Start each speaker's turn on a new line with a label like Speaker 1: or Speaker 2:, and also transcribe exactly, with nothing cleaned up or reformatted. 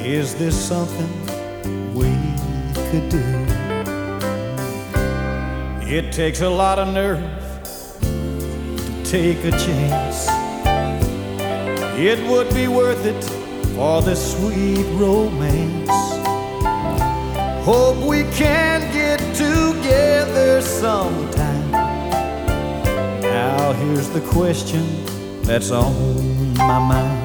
Speaker 1: Is this something we could do? It takes a lot of nerve to take a chance. It would be worth it for this sweet romance. Hope we can get together sometime. Now here's the question that's on my mind.